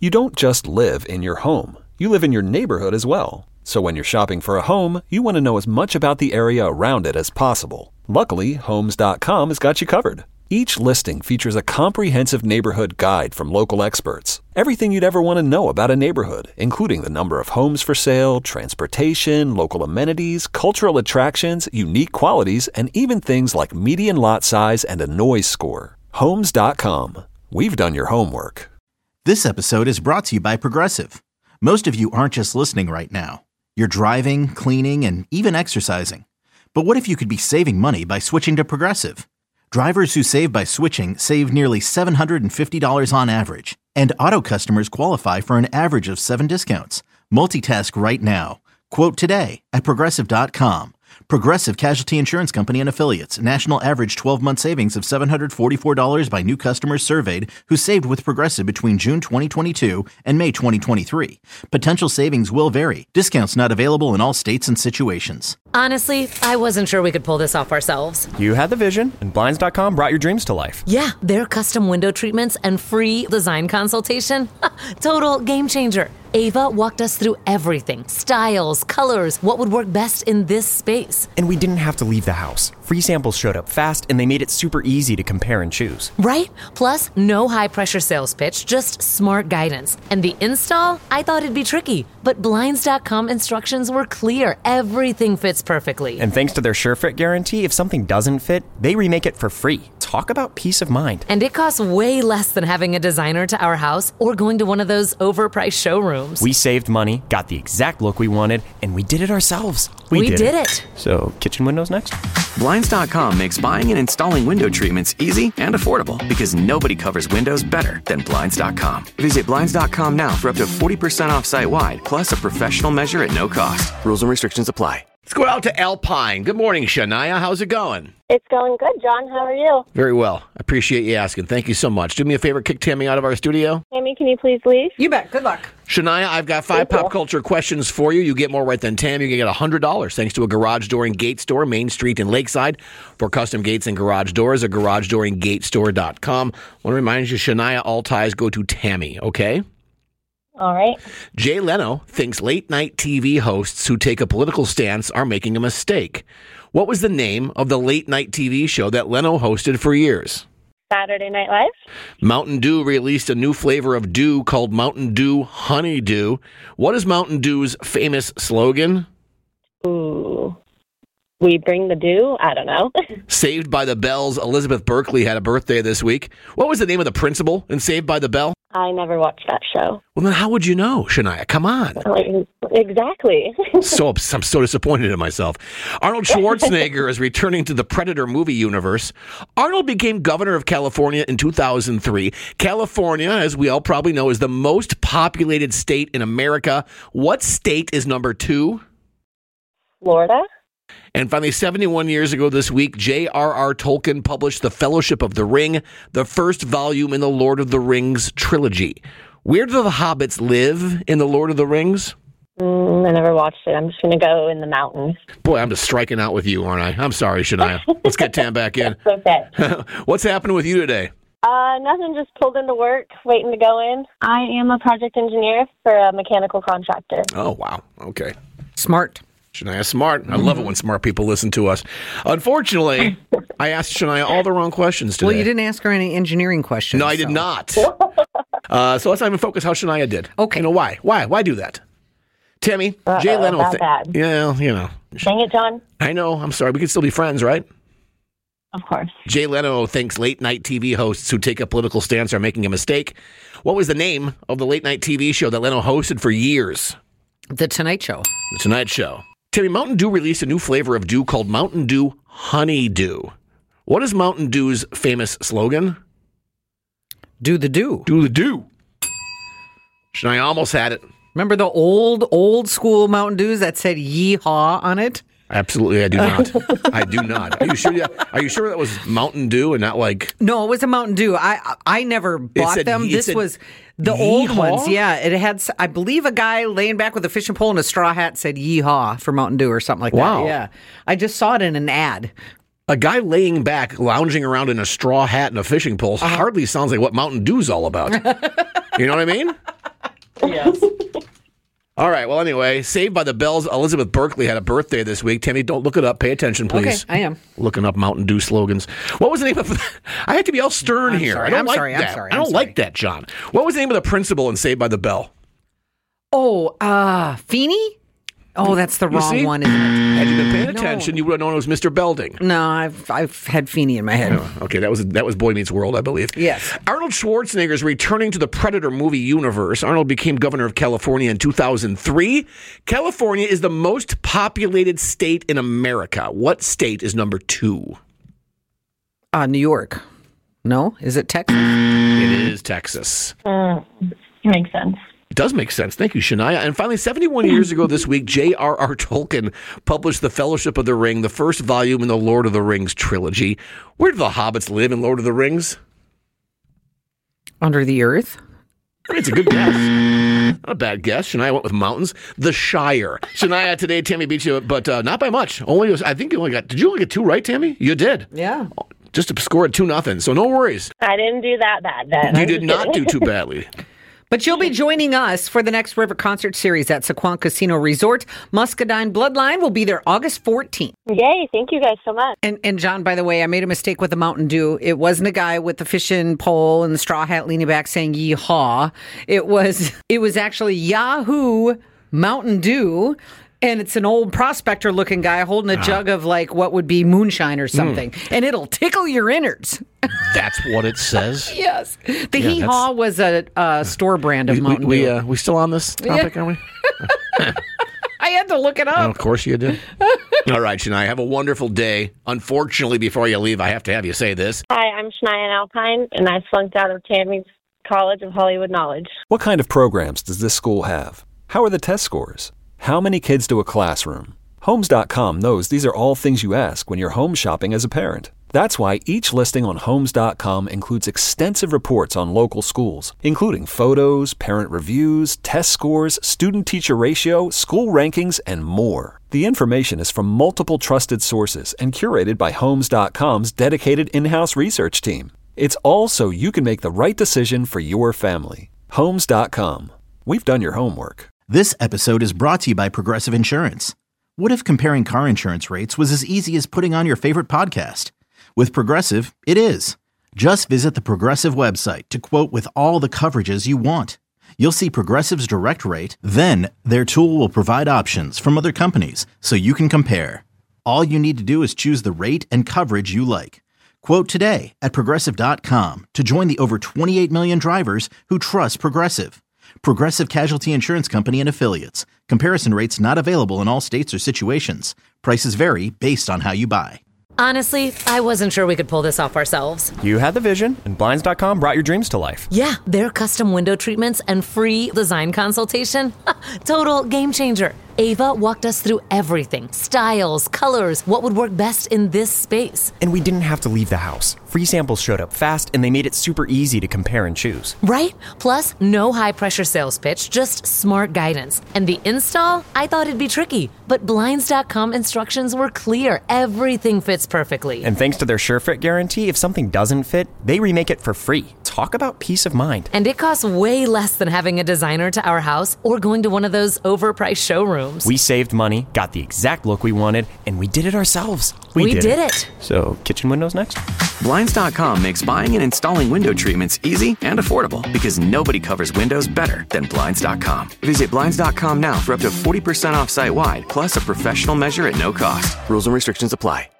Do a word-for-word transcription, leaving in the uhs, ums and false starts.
You don't just live in your home. You live in your neighborhood as well. So when you're shopping for a home, you want to know as much about the area around it as possible. Luckily, Homes dot com has got you covered. Each listing features a comprehensive neighborhood guide from local experts. Everything you'd ever want to know about a neighborhood, including the number of homes for sale, transportation, local amenities, cultural attractions, unique qualities, and even things like median lot size and a noise score. Homes dot com. We've done your homework. This episode is brought to you by Progressive. Most of you aren't just listening right now. You're driving, cleaning, and even exercising. But what if you could be saving money by switching to Progressive? Drivers who save by switching save nearly seven hundred fifty dollars on average. And auto customers qualify for an average of seven discounts. Multitask right now. Quote today at Progressive dot com. Progressive Casualty Insurance Company and Affiliates. National average twelve-month savings of seven hundred forty-four dollars by new customers surveyed who saved with Progressive between June twenty twenty-two and May twenty twenty-three. Potential savings will vary. Discounts not available in all states and situations. Honestly, I wasn't sure we could pull this off ourselves. You had the vision, and Blinds dot com brought your dreams to life. Yeah, their custom window treatments and free design consultation. Total game changer. Ava walked us through everything. Styles, colors, what would work best in this space. And we didn't have to leave the house. Free samples showed up fast, and they made it super easy to compare and choose. Right? Plus, no high-pressure sales pitch, just smart guidance. And the install? I thought it'd be tricky. But Blinds dot com instructions were clear. Everything fits perfectly. And thanks to their SureFit guarantee, if something doesn't fit, they remake it for free. Talk about peace of mind. And it costs way less than having a designer to our house or going to one of those overpriced showrooms. We saved money, got the exact look we wanted, and we did it ourselves. We, we did, did it. it. So, kitchen windows next? Blinds dot com makes buying and installing window treatments easy and affordable because nobody covers windows better than Blinds dot com. Visit Blinds dot com now for up to forty percent off site-wide, plus a professional measure at no cost. Rules and restrictions apply. Let's go out to Alpine. Good morning, Shania. How's it going? It's going good, John. How are you? Very well. I appreciate you asking. Thank you so much. Do me a favor, kick Tammy out of our studio. Tammy, can you please leave? You bet. Good luck. Shania, I've got five Thank pop you. culture questions for you. You get more right than Tammy. You get one hundred dollars thanks to a garage door and gate store, Main Street in Lakeside. For custom gates and garage doors, a garage door and gate store dot com. I want to remind you, Shania, all ties go to Tammy, okay? All right. Jay Leno thinks late-night T V hosts who take a political stance are making a mistake. What was the name of the late-night T V show that Leno hosted for years? Saturday Night Live. Mountain Dew released a new flavor of dew called Mountain Dew Honeydew. What is Mountain Dew's famous slogan? Ooh. We bring the dew? I don't know. Saved by the Bell's Elizabeth Berkley had a birthday this week. What was the name of the principal in Saved by the Bell? I never watched that show. Well, then how would you know, Shania? Come on. Like, exactly. so I'm so disappointed in myself. Arnold Schwarzenegger is returning to the Predator movie universe. Arnold became governor of California in two thousand three. California, as we all probably know, is the most populated state in America. What state is number two? Florida. And finally, seventy-one years ago this week, J R R Tolkien published The Fellowship of the Ring, the first volume in the Lord of the Rings trilogy. Where do the hobbits live in the Lord of the Rings? Mm, I never watched it. I'm just going to go in the mountains. Boy, I'm just striking out with you, aren't I? I'm sorry, Shania. Let's get Tam back in. Okay. What's happening with you today? Uh, nothing, just pulled into work, waiting to go in. I am a project engineer for a mechanical contractor. Oh, wow. Okay. Smart. Shania Smart. I love it when smart people listen to us. Unfortunately, I asked Shania all the wrong questions today. Well, you didn't ask her any engineering questions. No, I did so. not. uh, so let's not even focus how Shania did. Okay. You know why? Why? Why do that? Tammy, Uh-oh, Jay Leno. that Th- bad. Yeah, you know. Dang it, John. I know. I'm sorry. We can still be friends, right? Of course. Jay Leno thinks late-night T V hosts who take a political stance are making a mistake. What was the name of the late-night T V show that Leno hosted for years? The Tonight Show. The Tonight Show. Tammy, Mountain Dew released a new flavor of dew called Mountain Dew Honeydew. What is Mountain Dew's famous slogan? Do the do. Do the do. Shania almost had it. Remember the old, old school Mountain Dews that said yeehaw on it? Absolutely, I do not. I do not. Are you sure? Are you sure that was Mountain Dew and not like? No, it was a Mountain Dew. I I never bought said- them. it This said was the yeehaw? old ones. Yeah, it had. s- I believe a guy laying back with a fishing pole and a straw hat said "yeehaw" for Mountain Dew or something like Wow. that. Yeah, I just saw it in an ad. A guy laying back, lounging around in a straw hat and a fishing pole hardly sounds like what Mountain Dew's all about. You know what I mean? Yes. All right. Well, anyway, Saved by the Bells. Elizabeth Berkley had a birthday this week. Tammy, don't look it up. Pay attention, please. Okay, I am. Looking up Mountain Dew slogans. What was the name of I had to be all stern I'm here. sorry, I don't I'm like sorry, I'm that. sorry, I I'm don't sorry. like that, John. What was the name of the principal in Saved by the Bell? Oh, uh, Feeney? Oh, that's the You wrong see? one, isn't it? Had you been paying No. attention, you would have known it was Mister Belding. No, I've I've had Feeney in my head. Oh, okay, that was that was Boy Meets World, I believe. Yes. Arnold Schwarzenegger is returning to the Predator movie universe. Arnold became governor of California in two thousand three. California is the most populated state in America. What state is number two? Uh, New York. No? Is it Texas? It is Texas. Mm, makes sense. It does make sense. Thank you, Shania. And finally, seventy-one years ago this week, J R R. Tolkien published The Fellowship of the Ring, the first volume in the Lord of the Rings trilogy. Where do the hobbits live in Lord of the Rings? Under the earth? I mean, it's a good guess. Not a bad guess. Shania went with mountains. The Shire. Shania today, Tammy beat you, but uh, not by much. Only, I think you only got, did you only get two right, Tammy? You did. Yeah. Just to score at two nothing. So no worries. I didn't do that bad then. You I'm did just not kidding. do too badly. But you'll be joining us for the next River Concert Series at Saquon Casino Resort. Muscadine Bloodline will be there August fourteenth. Yay, thank you guys so much. And, and John, by the way, I made a mistake with the Mountain Dew. It wasn't a guy with the fishing pole and the straw hat leaning back saying yeehaw. It was, it was actually Yahoo Mountain Dew. And it's an old prospector looking guy holding a jug of like what would be moonshine or something. Mm. And it'll tickle your innards. That's what it says? Yes. The Yeah, Hee Haw that's- was a, a store brand of We, Mountain we, Dew. we, uh, we still on this topic, Yeah. are we? I had to look it Oh, up. of course you did. All right, Shania, have a wonderful day. Unfortunately, before you leave, I have to have you say this. Hi, I'm Shania Alpine, and I flunked out of Tammy's College of Hollywood Knowledge. What kind of programs does this school have? How are the test scores? How many kids do a classroom? Homes dot com knows these are all things you ask when you're home shopping as a parent. That's why each listing on Homes dot com includes extensive reports on local schools, including photos, parent reviews, test scores, student-teacher ratio, school rankings, and more. The information is from multiple trusted sources and curated by Homes dot com's dedicated in-house research team. It's all so you can make the right decision for your family. Homes dot com. We've done your homework. This episode is brought to you by Progressive Insurance. What if comparing car insurance rates was as easy as putting on your favorite podcast? With Progressive, it is. Just visit the Progressive website to quote with all the coverages you want. You'll see Progressive's direct rate, then their tool will provide options from other companies so you can compare. All you need to do is choose the rate and coverage you like. Quote today at Progressive dot com to join the over twenty-eight million drivers who trust Progressive. Progressive Casualty Insurance Company and Affiliates. Comparison rates not available in all states or situations. Prices vary based on how you buy. Honestly, I wasn't sure we could pull this off ourselves. You had the vision, and Blinds dot com brought your dreams to life. Yeah, their custom window treatments and free design consultation. Total game changer. Ava walked us through everything. Styles, colors, what would work best in this space. And we didn't have to leave the house. Free samples showed up fast, and they made it super easy to compare and choose. Right? Plus, no high-pressure sales pitch, just smart guidance. And the install? I thought it'd be tricky. But Blinds dot com instructions were clear. Everything fits perfectly. And thanks to their SureFit guarantee, if something doesn't fit, they remake it for free. Talk about peace of mind. And it costs way less than having a designer to our house or going to one of those overpriced showrooms. We saved money, got the exact look we wanted, and we did it ourselves. We, we did, did it. it. So, kitchen windows next? Blinds dot com makes buying and installing window treatments easy and affordable because nobody covers windows better than Blinds dot com. Visit Blinds dot com now for up to forty percent off site-wide, plus a professional measure at no cost. Rules and restrictions apply.